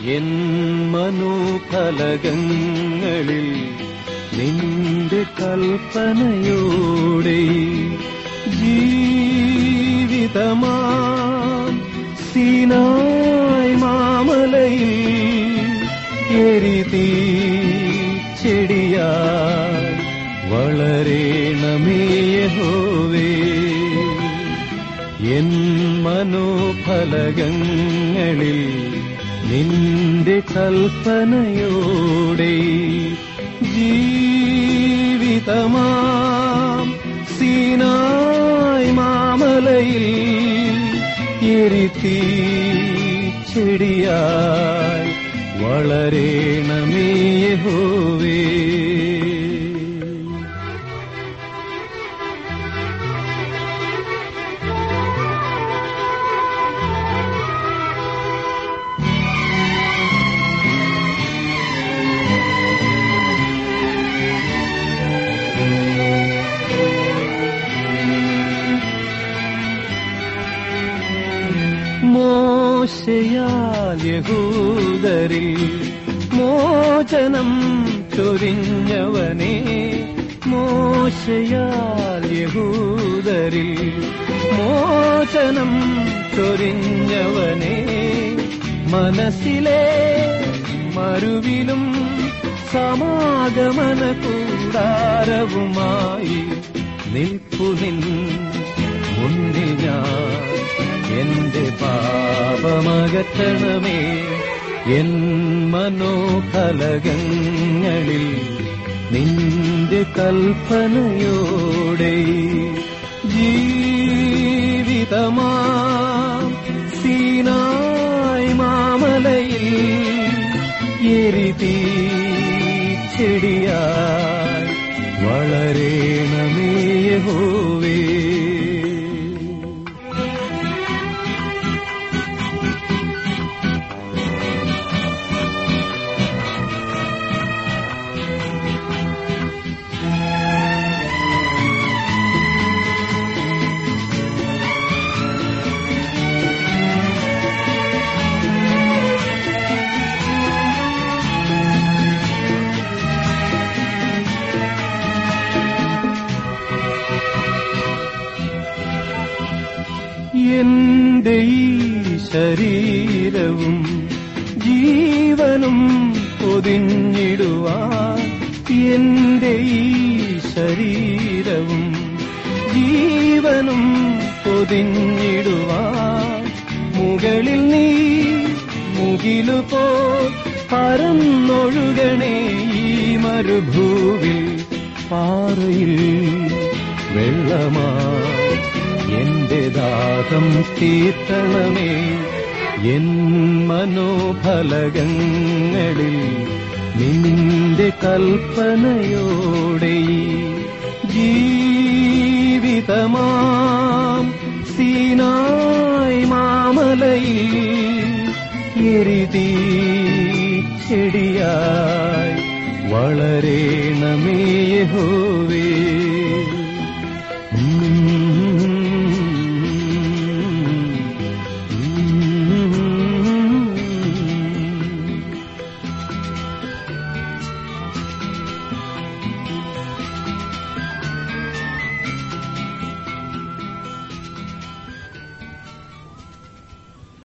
N മനോഫലകങ്ങളിൽ നിന്റെ കൽപ്പനയോടെ ജീവിതമാം സീനായ് മാമലയിൽ എരിതീ ചെടിയായി വളരേണമേ യഹോവേ. N മനോഫലകങ്ങളിൽ നിന്റെ കൽപ്പനയോടെ ജീവിതമാം സീനായ് മാമലയിൽ എരിതീ ചെടിയായി വളരേണമേ യഹോവേ. മോശയാൽ യഹൂദരിൽ മോചനം ചൊരിഞ്ഞവനേ, മോശയാൽ യഹൂദരിൽ മോചനം ചൊരിഞ്ഞവനേ, മനസ്സിലെ മരുവിലും സമാഗമന കൂടാരവുമായി നിൽപ്പുനിൻ മുന്നിൽ ഞാൻ. എന്റെ പാപമകറ്റണമേ. എൻ മനോഫലകങ്ങളിൽ നിന്റെ കൽപ്പനയോടെ ജീവിതമാം സീനായ് മാമലയിൽ എരിതീ ചെടിയായി വളരേണമേ യഹോവേ. എന്റെ ഈ ശരീരവും ജീവനും പൊതിഞ്ഞിടുവാൻ, എന്റെ ഈ ശരീരവും ജീവനും പൊതിഞ്ഞിടുവാൻ, മുകളിൽ നീ മുകിലുപോ പരന്നൊഴുകണേ ഈ മരുഭൂവിൽ പാറയിൽ വെള്ളമായി എന്റെ ദാഹം തീർക്കണമേ. എൻ മനോഫലകങ്ങളിൽ നിന്റെ കൽപ്പനയോടെ ജീവിതമാം സീനായ് മാമലയിൽ എരിതീ ചെടിയായി വളരേണമേ യഹോവേ.